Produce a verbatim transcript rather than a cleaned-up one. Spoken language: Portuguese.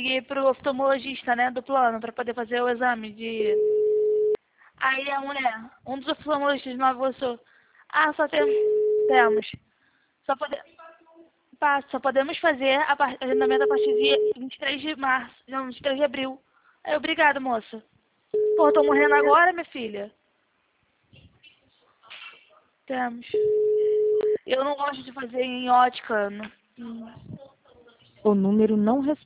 liguei pro oftalmologista, né, do plano, pra poder fazer o exame de... Aí a mulher, um dos oftalmologistas me avançou. Ah, só tem... temos. Só, pode... Pá, só podemos fazer a par... agendamento a partir de vinte e três de março, não, vinte e três de abril. Aí, obrigado, moça. Pô, tô morrendo agora, minha filha. Temos. Eu não gosto de fazer em ótica. Não... O número não responde.